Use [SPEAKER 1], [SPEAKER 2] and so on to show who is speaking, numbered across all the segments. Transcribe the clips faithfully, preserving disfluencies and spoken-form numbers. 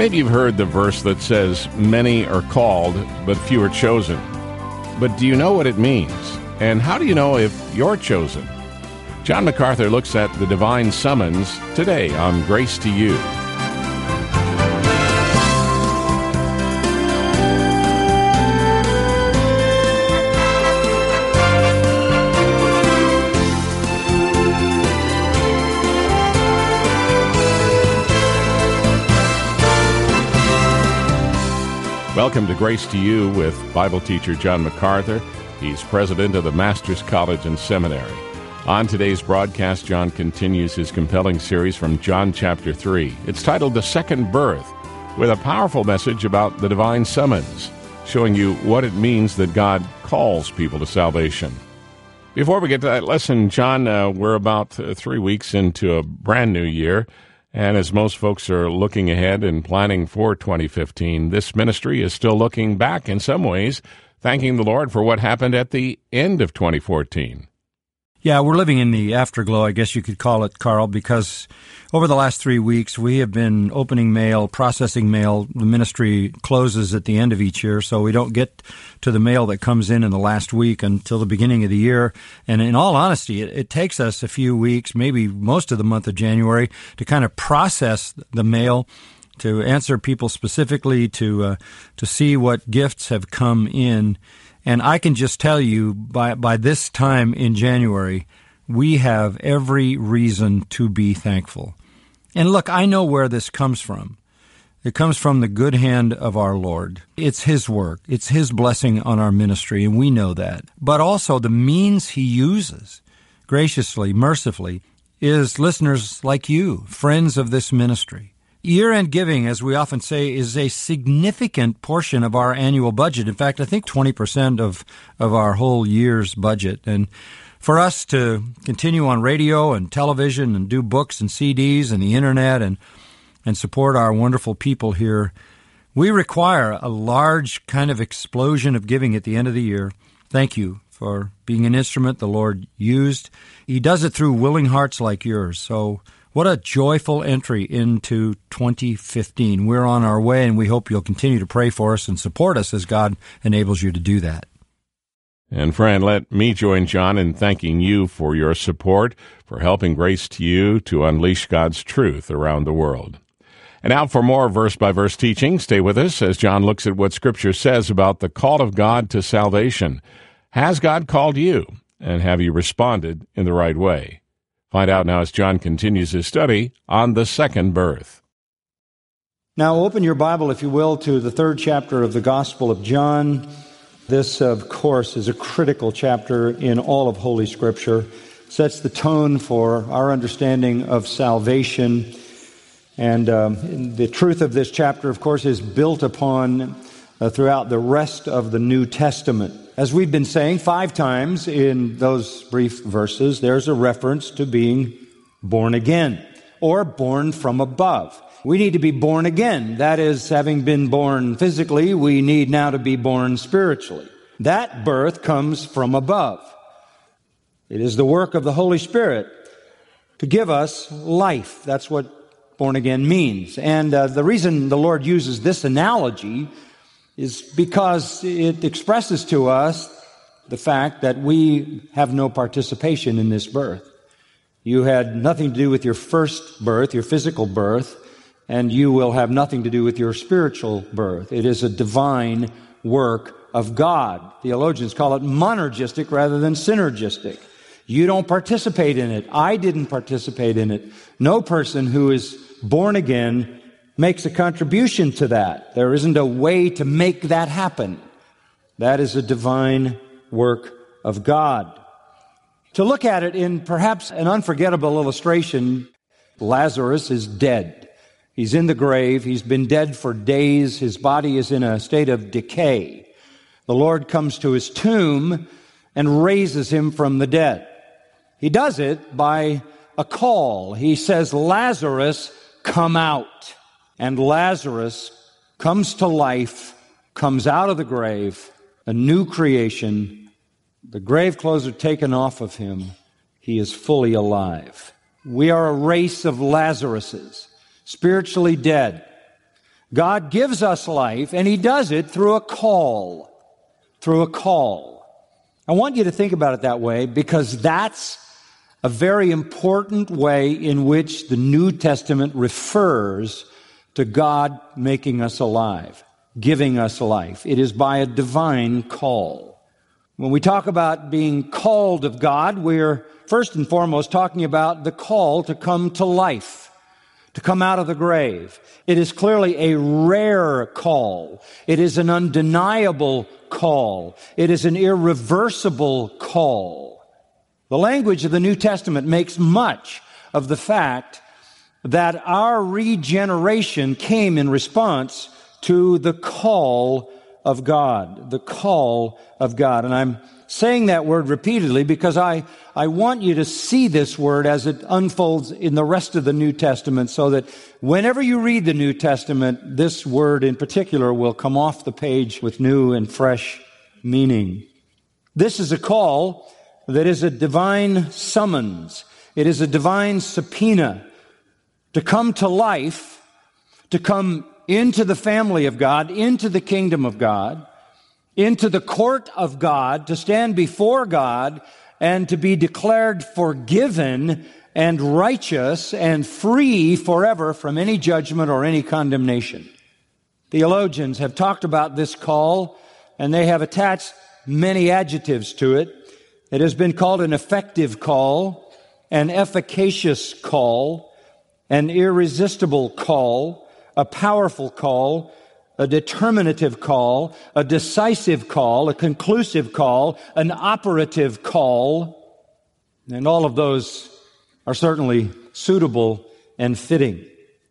[SPEAKER 1] Maybe you've heard the verse that says, "Many are called, but few are chosen." But do you know what it means? And how do you know if you're chosen? John MacArthur looks at the divine summons today on Grace to You. Welcome to Grace to You with Bible teacher John MacArthur. He's president of the Master's College and Seminary. On today's broadcast, John continues his compelling series from John chapter three. It's titled The Second Birth, with a powerful message about the divine summons, showing you what it means that God calls people to salvation. Before we get to that lesson, John, uh, we're about uh, three weeks into a brand new year. And as most folks are looking ahead and planning for twenty fifteen, this ministry is still looking back in some ways, thanking the Lord for what happened at the end of twenty fourteen.
[SPEAKER 2] Yeah, we're living in the afterglow, I guess you could call it, Carl, because over the last three weeks, we have been opening mail, processing mail. The ministry closes at the end of each year, so we don't get to the mail that comes in in the last week until the beginning of the year. And in all honesty, it, it takes us a few weeks, maybe most of the month of January, to kind of process the mail, to answer people specifically, to uh, to see what gifts have come in. And I can just tell you, by by this time in January, we have every reason to be thankful. And look, I know where this comes from. It comes from the good hand of our Lord. It's His work. It's His blessing on our ministry, and we know that. But also the means He uses, graciously, mercifully, is listeners like you, friends of this ministry. Year-end giving, as we often say, is a significant portion of our annual budget. In fact, I think twenty percent of, of our whole year's budget. And for us to continue on radio and television and do books and C Ds and the Internet and, and support our wonderful people here, we require a large kind of explosion of giving at the end of the year. Thank you for being an instrument the Lord used. He does it through willing hearts like yours. So what a joyful entry into twenty fifteen. We're on our way, and we hope you'll continue to pray for us and support us as God enables you to do that.
[SPEAKER 1] And friend, let me join John in thanking you for your support, for helping Grace to You to unleash God's truth around the world. And now for more verse-by-verse teaching, stay with us as John looks at what Scripture says about the call of God to salvation. Has God called you, and have you responded in the right way? Find out now as John continues his study on the second birth.
[SPEAKER 2] Now open your Bible, if you will, to the third chapter of the Gospel of John. This, of course, is a critical chapter in all of Holy Scripture. It sets the tone for our understanding of salvation. And um, the truth of this chapter, of course, is built upon uh, throughout the rest of the New Testament. As we've been saying five times in those brief verses, there's a reference to being born again or born from above. We need to be born again. That is, having been born physically, we need now to be born spiritually. That birth comes from above. It is the work of the Holy Spirit to give us life. That's what born again means. And uh, the reason the Lord uses this analogy is because it expresses to us the fact that we have no participation in this birth. You had nothing to do with your first birth, your physical birth, and you will have nothing to do with your spiritual birth. It is a divine work of God. Theologians call it monergistic rather than synergistic. You don't participate in it. I didn't participate in it. No person who is born again makes a contribution to that. There isn't a way to make that happen. That is a divine work of God. To look at it in perhaps an unforgettable illustration, Lazarus is dead. He's in the grave. He's been dead for days. His body is in a state of decay. The Lord comes to his tomb and raises him from the dead. He does it by a call. He says, "Lazarus, come out." And Lazarus comes to life, comes out of the grave, a new creation. The grave clothes are taken off of him. He is fully alive. We are a race of Lazaruses, spiritually dead. God gives us life, and He does it through a call. Through a call. I want you to think about it that way, because that's a very important way in which the New Testament refers to God making us alive, giving us life. It is by a divine call. When we talk about being called of God, we're first and foremost talking about the call to come to life, to come out of the grave. It is clearly a rare call. It is an undeniable call. It is an irreversible call. The language of the New Testament makes much of the fact that our regeneration came in response to the call of God, the call of God. And I'm saying that word repeatedly because I, I want you to see this word as it unfolds in the rest of the New Testament, so that whenever you read the New Testament, this word in particular will come off the page with new and fresh meaning. This is a call that is a divine summons. It is a divine subpoena to come to life, to come into the family of God, into the kingdom of God, into the court of God, to stand before God and to be declared forgiven and righteous and free forever from any judgment or any condemnation. Theologians have talked about this call, and they have attached many adjectives to it. It has been called an effective call, an efficacious call, an irresistible call, a powerful call, a determinative call, a decisive call, a conclusive call, an operative call. And all of those are certainly suitable and fitting.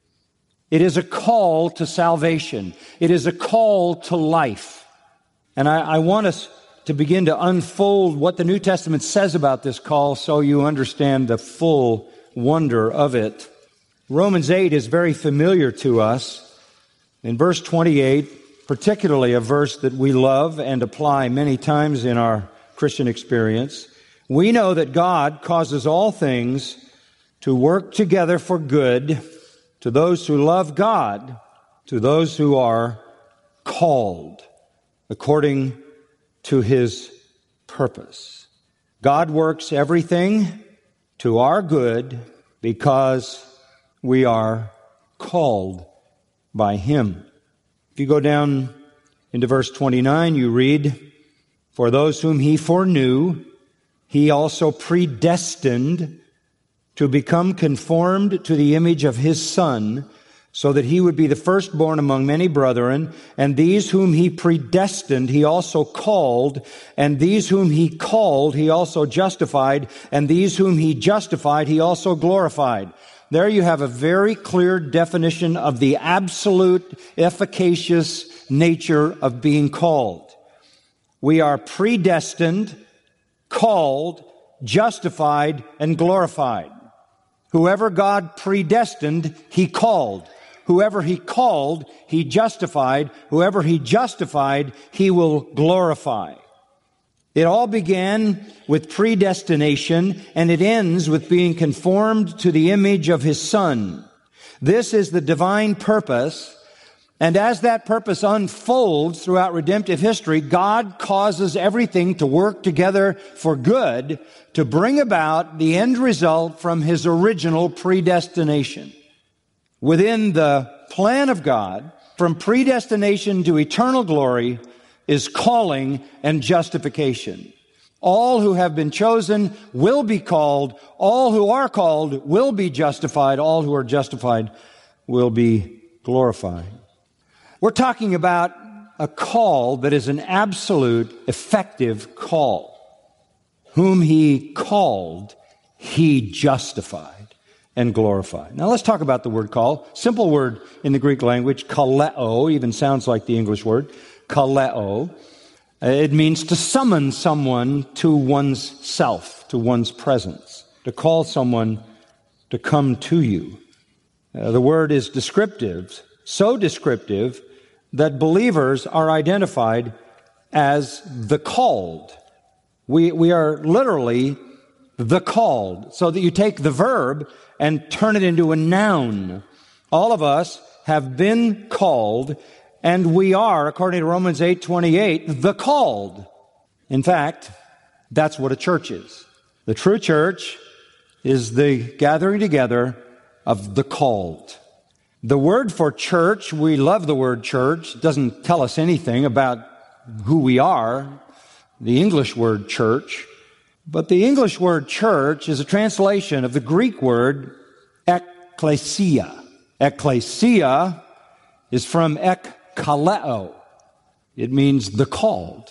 [SPEAKER 2] It is a call to salvation. It is a call to life. And I, I want us to begin to unfold what the New Testament says about this call so you understand the full wonder of it. Romans eight is very familiar to us. In verse twenty-eight, particularly a verse that we love and apply many times in our Christian experience, we know that God causes all things to work together for good to those who love God, to those who are called according to His purpose. God works everything to our good because we are called by Him. If you go down into verse twenty-nine, you read, "For those whom He foreknew, He also predestined to become conformed to the image of His Son, so that He would be the firstborn among many brethren. And these whom He predestined, He also called. And these whom He called, He also justified. And these whom He justified, He also glorified." There you have a very clear definition of the absolute efficacious nature of being called. We are predestined, called, justified, and glorified. Whoever God predestined, He called. Whoever He called, He justified. Whoever He justified, He will glorify. It all began with predestination, and it ends with being conformed to the image of His Son. This is the divine purpose, and as that purpose unfolds throughout redemptive history, God causes everything to work together for good to bring about the end result from His original predestination. Within the plan of God, from predestination to eternal glory, is calling and justification. All who have been chosen will be called. All who are called will be justified. All who are justified will be glorified. We're talking about a call that is an absolute, effective call. Whom He called, He justified and glorified. Now let's talk about the word call. Simple word in the Greek language, kaleo, even sounds like the English word. Kaleo. It means to summon someone to one's self, to one's presence, to call someone to come to you. Uh, the word is descriptive, so descriptive that believers are identified as the called. We, we are literally the called, so that you take the verb and turn it into a noun. All of us have been called, and we are, according to Romans eight twenty-eight, the called. In fact, that's what a church is. The true church is the gathering together of the called. The word for church, we love the word church, doesn't tell us anything about who we are, the English word church. But the English word church is a translation of the Greek word ekklesia. Ekklesia is from ekkaleo. It means the called.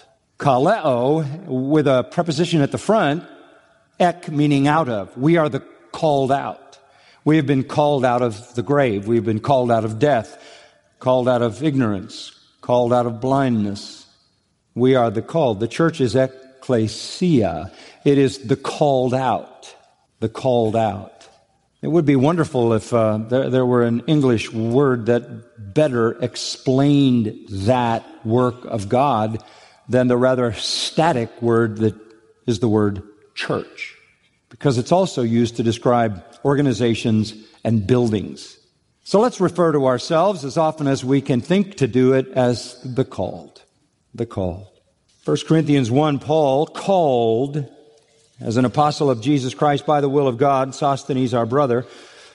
[SPEAKER 2] Kaleo, with a preposition at the front, ek meaning out of. We are the called out. We have been called out of the grave. We have been called out of death, called out of ignorance, called out of blindness. We are the called. The church is ekklesia. It is the called out, the called out. It would be wonderful if uh, there, there were an English word that better explained that work of God than the rather static word that is the word church, because it's also used to describe organizations and buildings. So let's refer to ourselves as often as we can think to do it as the called, the called. First Corinthians one, Paul called as an apostle of Jesus Christ by the will of God, Sosthenes our brother,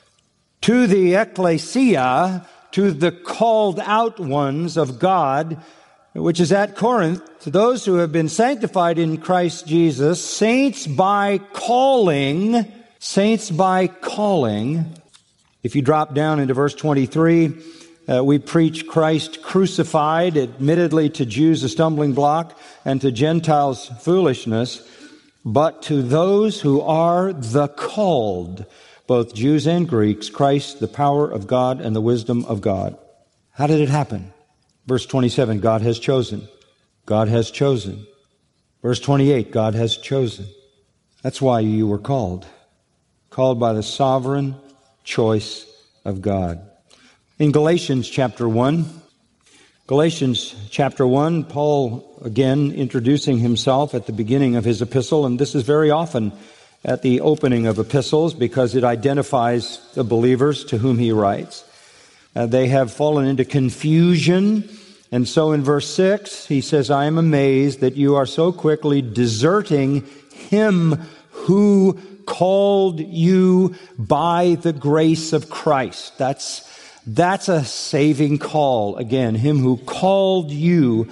[SPEAKER 2] to the ecclesia, to the called out ones of God, which is at Corinth, to those who have been sanctified in Christ Jesus, saints by calling, saints by calling. If you drop down into verse twenty-three, uh, we preach Christ crucified, admittedly to Jews a stumbling block, and to Gentiles foolishness, but to those who are the called, both Jews and Greeks, Christ, the power of God and the wisdom of God. How did it happen? Verse twenty-seven, God has chosen. God has chosen. Verse twenty-eight, God has chosen. That's why you were called. Called by the sovereign choice of God. In Galatians chapter one, Galatians chapter one, Paul again introducing himself at the beginning of his epistle, and this is very often at the opening of epistles because it identifies the believers to whom he writes. Uh, they have fallen into confusion, and so in verse six, he says, I am amazed that you are so quickly deserting him who called you by the grace of Christ. That's That's a saving call. Again, him who called you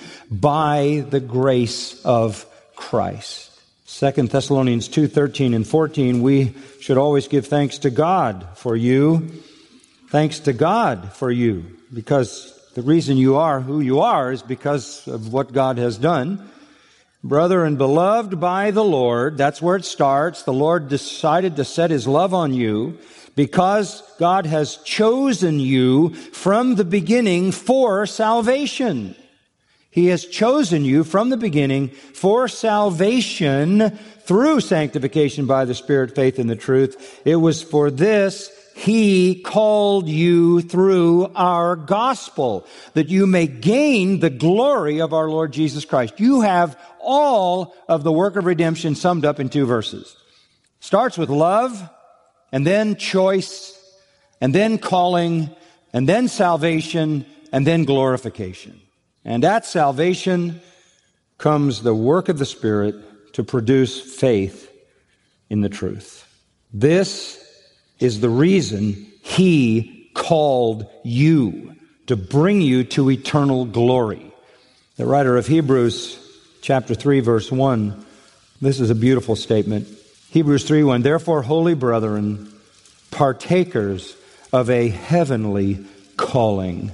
[SPEAKER 2] by the grace of Christ. Second Thessalonians two, thirteen and fourteen, we should always give thanks to God for you. Thanks to God for you, because the reason you are who you are is because of what God has done. Brother and beloved by the Lord, that's where it starts. The Lord decided to set His love on you because God has chosen you from the beginning for salvation. He has chosen you from the beginning for salvation through sanctification by the Spirit, faith in the truth. It was for this He called you through our gospel, that you may gain the glory of our Lord Jesus Christ. You have all of the work of redemption summed up in two verses. Starts with love, and then choice, and then calling, and then salvation, and then glorification. And at salvation comes the work of the Spirit to produce faith in the truth. This is the reason He called you, to bring you to eternal glory. The writer of Hebrews chapter three, verse one, this is a beautiful statement. Hebrews three one, therefore, holy brethren, partakers of a heavenly calling.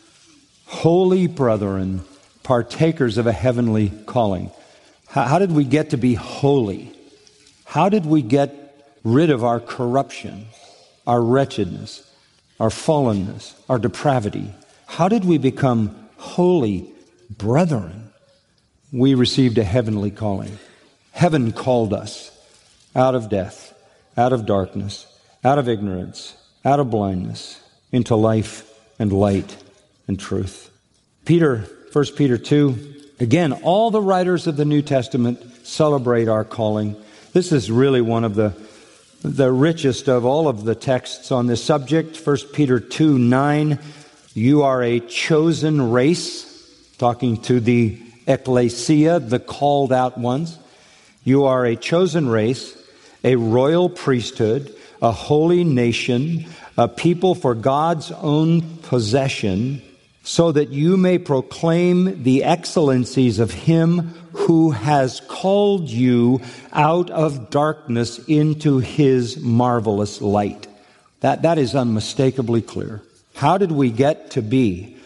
[SPEAKER 2] Holy brethren, partakers of a heavenly calling. How, how did we get to be holy? How did we get rid of our corruption, our wretchedness, our fallenness, our depravity? How did we become holy brethren? We received a heavenly calling. Heaven called us out of death, out of darkness, out of ignorance, out of blindness, into life and light and truth. Peter, First Peter two, again, all the writers of the New Testament celebrate our calling. This is really one of the the richest of all of the texts on this subject. First Peter two nine, You are a chosen race, talking to the ecclesia, the called out ones. You are a chosen race, a royal priesthood, a holy nation, a people for God's own possession, so that you may proclaim the excellencies of Him who has called you out of darkness into His marvelous light. That, that is unmistakably clear. How did we get to be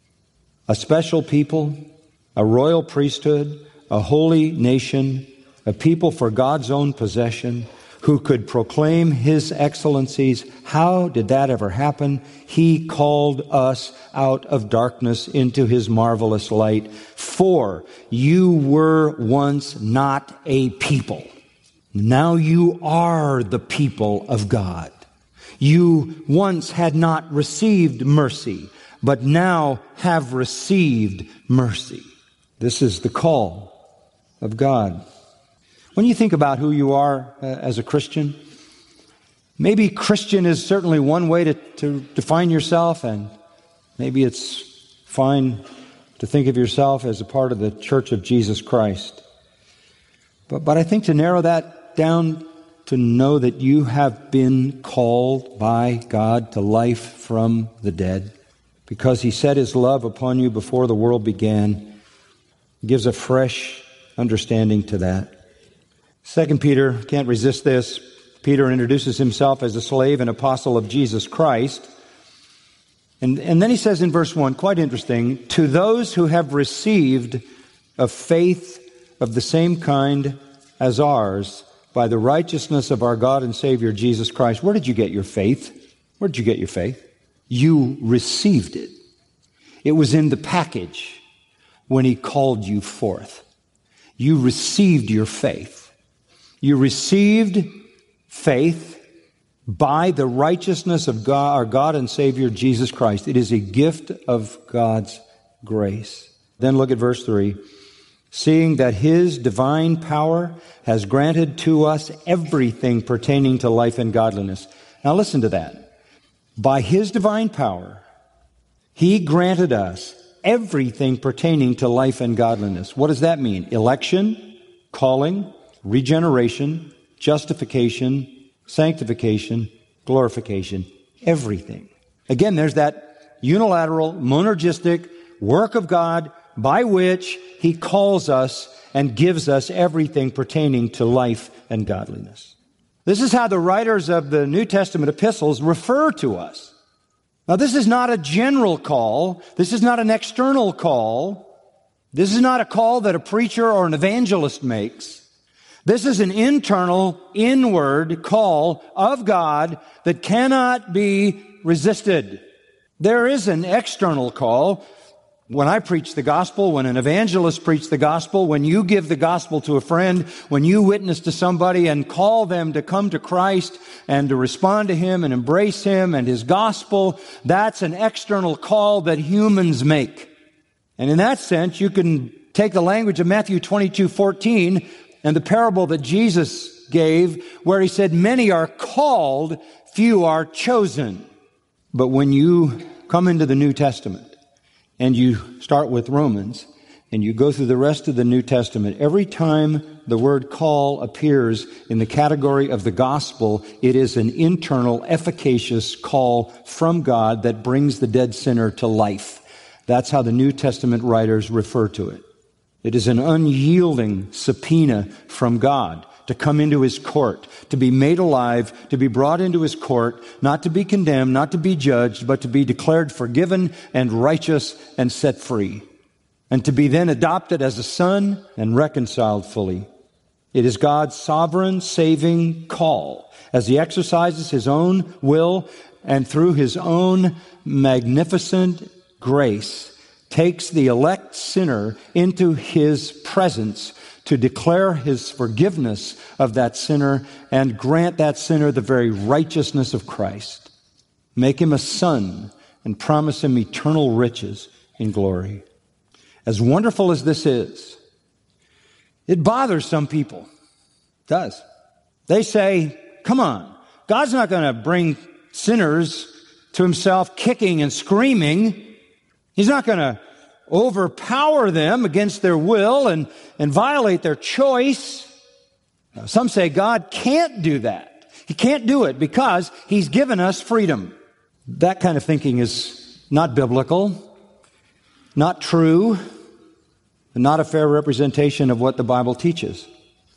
[SPEAKER 2] a special people, a royal priesthood, a holy nation, a people for God's own possession, who could proclaim His excellencies? How did that ever happen? He called us out of darkness into His marvelous light. For you were once not a people. Now you are the people of God. You once had not received mercy, but now have received mercy. This is the call of God. When you think about who you are uh, as a Christian, maybe Christian is certainly one way to, to define yourself, and maybe it's fine to think of yourself as a part of the Church of Jesus Christ. But, but I think to narrow that down to know that you have been called by God to life from the dead, because He set His love upon you before the world began, gives a fresh understanding to that. Second Peter, can't resist this. Peter introduces himself as a slave and apostle of Jesus Christ. And, and then he says in verse one, quite interesting, to those who have received a faith of the same kind as ours by the righteousness of our God and Savior Jesus Christ. Where did you get your faith? Where did you get your faith? You received it. It was in the package when He called you forth. You received your faith. You received faith by the righteousness of God, our God and Savior Jesus Christ. It is a gift of God's grace. Then look at verse three. Seeing that His divine power has granted to us everything pertaining to life and godliness. Now listen to that. By His divine power, He granted us everything pertaining to life and godliness. What does that mean? Election, calling, regeneration, justification, sanctification, glorification, everything. Again, there's that unilateral, monergistic work of God by which He calls us and gives us everything pertaining to life and godliness. This is how the writers of the New Testament epistles refer to us. Now, this is not a general call. This is not an external call. This is not a call that a preacher or an evangelist makes. This is an internal, inward call of God that cannot be resisted. There is an external call. When I preach the gospel, when an evangelist preaches the gospel, when you give the gospel to a friend, when you witness to somebody and call them to come to Christ and to respond to Him and embrace Him and His gospel, that's an external call that humans make. And in that sense, you can take the language of Matthew twenty-two fourteen and the parable that Jesus gave, where He said, many are called, few are chosen. But when you come into the New Testament, and you start with Romans, and you go through the rest of the New Testament, every time the word call appears in the category of the gospel, it is an internal, efficacious call from God that brings the dead sinner to life. That's how the New Testament writers refer to it. It is an unyielding subpoena from God to come into His court, to be made alive, to be brought into His court, not to be condemned, not to be judged, but to be declared forgiven and righteous and set free, and to be then adopted as a son and reconciled fully. It is God's sovereign, saving call as He exercises His own will and through His own magnificent grace takes the elect sinner into His presence to declare His forgiveness of that sinner and grant that sinner the very righteousness of Christ. Make him a son and promise him eternal riches in glory. As wonderful as this is, it bothers some people. It does. They say, come on, God's not going to bring sinners to himself, kicking and screaming. He's not going to overpower them against their will and, and violate their choice. Now, some say God can't do that. He can't do it because He's given us freedom. That kind of thinking is not biblical, not true, and not a fair representation of what the Bible teaches.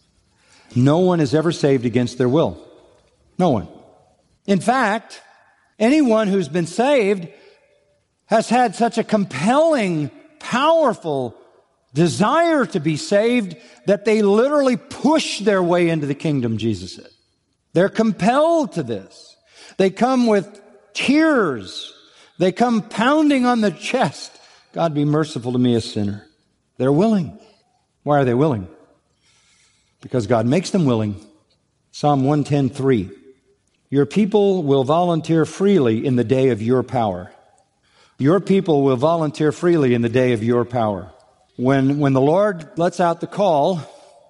[SPEAKER 2] No one is ever saved against their will. No one. In fact, anyone who's been saved has had such a compelling, powerful desire to be saved that they literally push their way into the kingdom, Jesus said. They're compelled to this. They come with tears. They come pounding on the chest. God, be merciful to me, a sinner. They're willing. Why are they willing? Because God makes them willing. Psalm one ten, three. Your people will volunteer freely in the day of your power. Your people will volunteer freely in the day of your power. When, when the Lord lets out the call,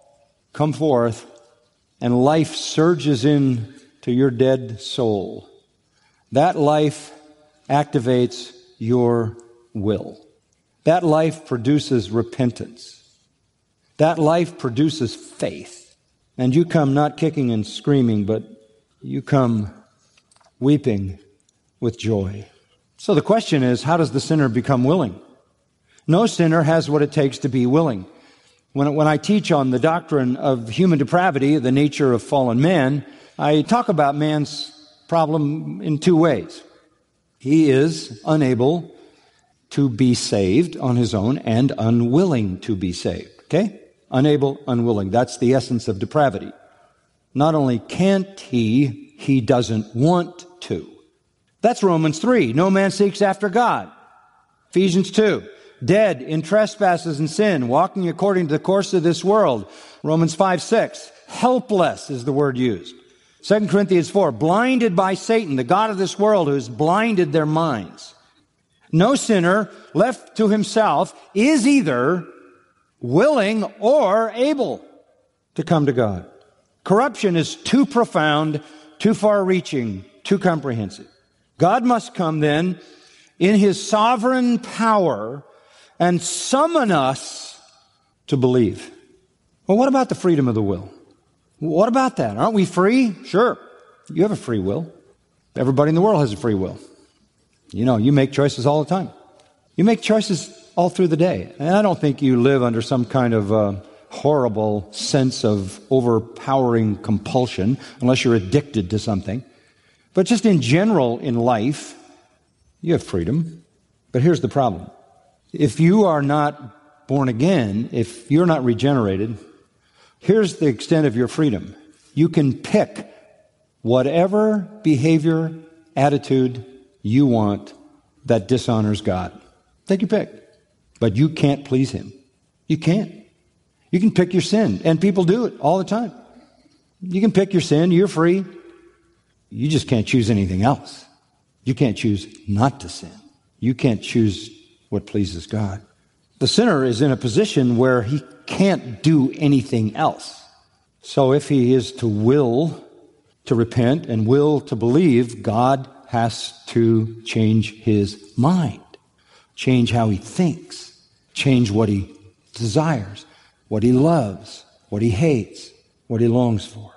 [SPEAKER 2] come forth, and life surges in to your dead soul, that life activates your will. That life produces repentance. That life produces faith. And you come not kicking and screaming, but you come weeping with joy. So the question is, how does the sinner become willing? No sinner has what it takes to be willing. When, when I teach on the doctrine of human depravity, the nature of fallen man, I talk about man's problem in two ways. He is unable to be saved on his own and unwilling to be saved. Okay? Unable, unwilling. That's the essence of depravity. Not only can't he, he doesn't want to. That's Romans three. No man seeks after God. Ephesians two. Dead in trespasses and sin, walking according to the course of this world. Romans five, six. Helpless is the word used. Second Corinthians four. Blinded by Satan, the god of this world, who has blinded their minds. No sinner left to himself is either willing or able to come to God. Corruption is too profound, too far-reaching, too comprehensive. God must come then in His sovereign power and summon us to believe. Well, what about the freedom of the will? What about that? Aren't we free? Sure. You have a free will. Everybody in the world has a free will. You know, you make choices all the time. You make choices all through the day. And I don't think you live under some kind of uh, horrible sense of overpowering compulsion, unless you're addicted to something. But just in general in life, you have freedom. But here's the problem. If you are not born again, if you're not regenerated, here's the extent of your freedom. You can pick whatever behavior, attitude you want that dishonors God. Take your pick. But you can't please Him. You can't. You can pick your sin, and people do it all the time. You can pick your sin. You're free. You just can't choose anything else. You can't choose not to sin. You can't choose what pleases God. The sinner is in a position where he can't do anything else. So if he is to will to repent and will to believe, God has to change his mind, change how he thinks, change what he desires, what he loves, what he hates, what he longs for.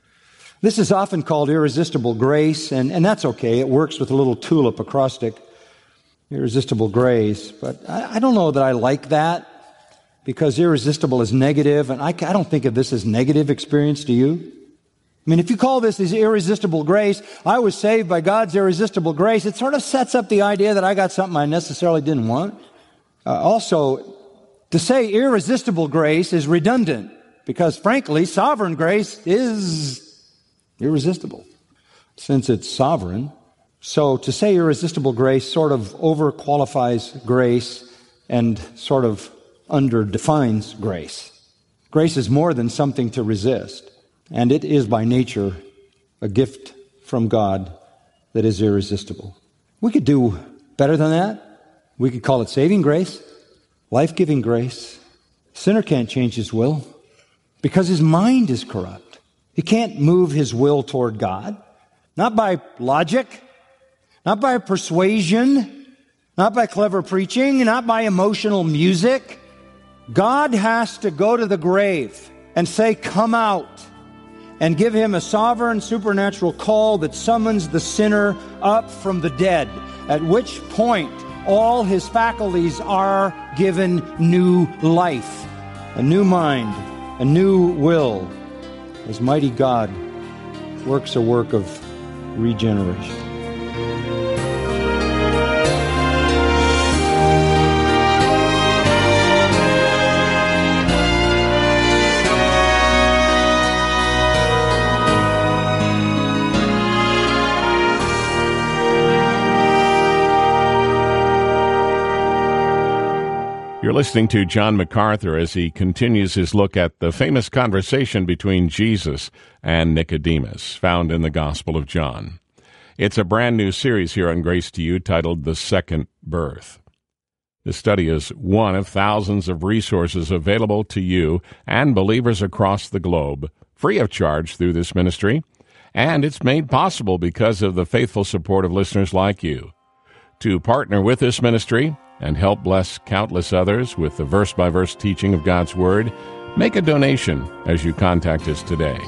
[SPEAKER 2] This is often called irresistible grace, and, and that's okay. It works with a little tulip acrostic, irresistible grace. But I, I don't know that I like that, because irresistible is negative, and I, I don't think of this as negative experience. Do you? I mean, if you call this, this irresistible grace, I was saved by God's irresistible grace, it sort of sets up the idea that I got something I necessarily didn't want. Uh, also, to say irresistible grace is redundant, because frankly, sovereign grace is irresistible, since it's sovereign. So to say irresistible grace sort of overqualifies grace and sort of underdefines grace. Grace is more than something to resist, and it is by nature a gift from God that is irresistible. We could do better than that. We could call it saving grace, life-giving grace. Sinner can't change his will because his mind is corrupt. He can't move his will toward God, not by logic, not by persuasion, not by clever preaching, not by emotional music. God has to go to the grave and say, come out, and give him a sovereign supernatural call that summons the sinner up from the dead, at which point all his faculties are given new life, a new mind, a new will, as mighty God works a work of regeneration.
[SPEAKER 1] You're listening to John MacArthur as he continues his look at the famous conversation between Jesus and Nicodemus, found in the Gospel of John. It's a brand new series here on Grace to You titled The Second Birth. This study is one of thousands of resources available to you and believers across the globe, free of charge through this ministry, and it's made possible because of the faithful support of listeners like you. To partner with this ministry and help bless countless others with the verse-by-verse teaching of God's Word, make a donation as you contact us today.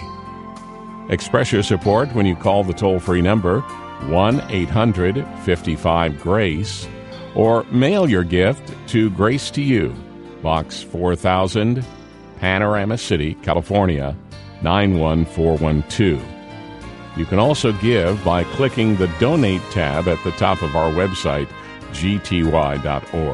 [SPEAKER 1] Express your support when you call the toll-free number one eight hundred fifty-five GRACE or mail your gift to Grace to You, Box four thousand, Panorama City, California, nine one four one two. You can also give by clicking the Donate tab at the top of our website, G T Y dot org.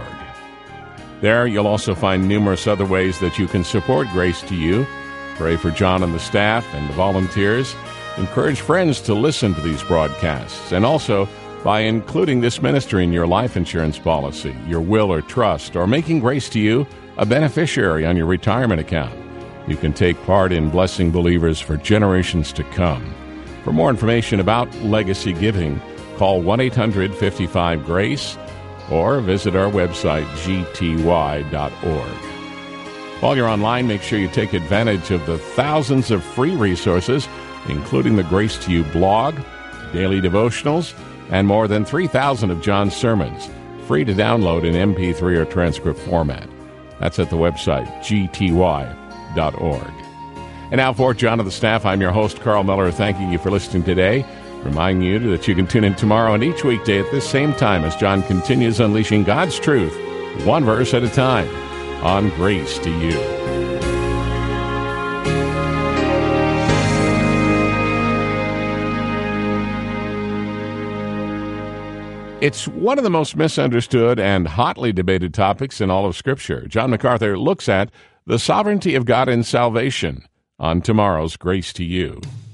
[SPEAKER 1] There you'll also find numerous other ways that you can support Grace to You. Pray for John and the staff and the volunteers. Encourage friends to listen to these broadcasts, and also by including this ministry in your life insurance policy, your will or trust, or making Grace to You a beneficiary on your retirement account. You can take part in blessing believers for generations to come. For more information about legacy giving, call one eight hundred fifty-five GRACE or visit our website, G T Y dot org. While you're online, make sure you take advantage of the thousands of free resources, including the Grace to You blog, daily devotionals, and more than three thousand of John's sermons, free to download in M P three or transcript format. That's at the website, G T Y dot org. And now for John and the staff, I'm your host, Carl Miller, thanking you for listening today, reminding you that you can tune in tomorrow and each weekday at this same time as John continues unleashing God's truth, one verse at a time, on Grace to You. It's one of the most misunderstood and hotly debated topics in all of Scripture. John MacArthur looks at the sovereignty of God in salvation on tomorrow's Grace to You.